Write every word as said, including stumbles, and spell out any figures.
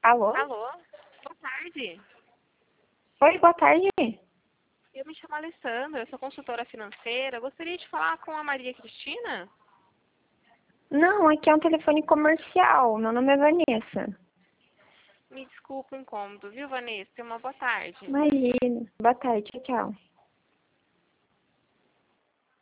Alô? Alô? Boa tarde. Oi, boa tarde. Eu me chamo Alessandra, eu sou consultora financeira. Gostaria de falar com a Maria Cristina? Não, aqui é um telefone comercial. Meu nome é Vanessa. Me desculpa o incômodo, viu, Vanessa? Tenha uma boa tarde. Imagina. Boa tarde, tchau.